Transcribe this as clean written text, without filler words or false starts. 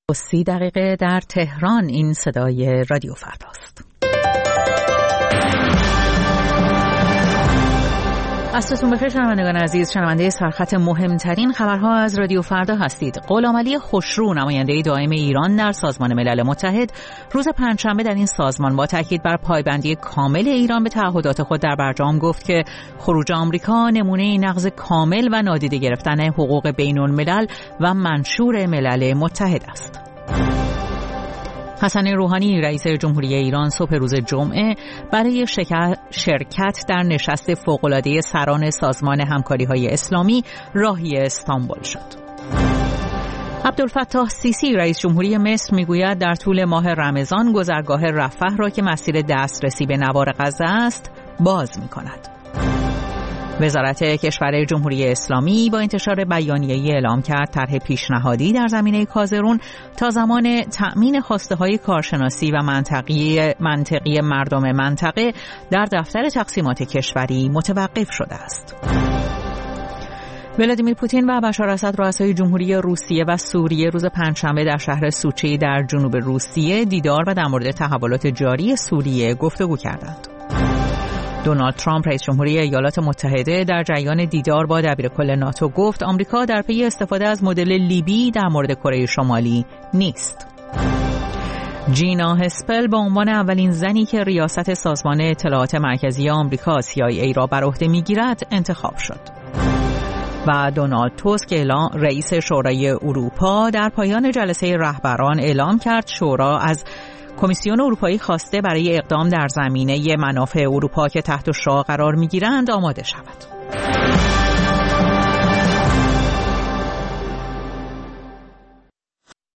30 در تهران. این صدای رادیو فرداست. عصرتون بخیر شنوندگان عزیز. شنونده سرخط مهمترین خبرها از رادیو فردا هستید. غلامعلی خوشرو، نماینده دائم ایران در سازمان ملل متحد، روز پنجشنبه در این سازمان با تاکید بر پایبندی کامل ایران به تعهدات خود در برجام گفت که خروج آمریکا نمونه نقض کامل و نادیده گرفتن حقوق بین‌الملل و منشور ملل متحد است. حسن روحانی، رئیس جمهوری ایران، صبح روز جمعه برای شرکت در نشست فوق‌العاده سران سازمان همکاری‌های اسلامی راهی استانبول شد. عبدالفتاح سیسی، رئیس جمهوری مصر، میگوید در طول ماه رمضان گذرگاه رفح را که مسیر دسترسی به نوار غزه است باز می‌کند. وزارت کشور جمهوری اسلامی با انتشار بیانیه‌ای اعلام کرد طرح پیشنهادی در زمینه کازرون تا زمان تأمین خواسته‌های کارشناسی و منطقی مردم منطقه در دفتر تقسیمات کشوری متوقف شده است. ولادیمیر پوتین و بشار اسد، رؤسای جمهوری روسیه و سوریه، روز پنجشنبه در شهر سوچی در جنوب روسیه دیدار و در مورد تحولات جاری سوریه گفتگو کردند. دونالد ترامپ، رئیس جمهوری ایالات متحده، در جریان دیدار با دبیرکل ناتو گفت آمریکا در پی استفاده از مدل لیبی در مورد کره شمالی نیست. جینا هسپل به عنوان اولین زنی که ریاست سازمان اطلاعات مرکزی آمریکا CIA را بر عهده میگیرد انتخاب شد. و دونالد توسک، رئیس شورای اروپا، در پایان جلسه رهبران اعلام کرد شورا از کمیسیون اروپایی خواسته برای اقدام در زمینه منافع اروپا که تحت شعاع قرار می‌گیرند آماده شود.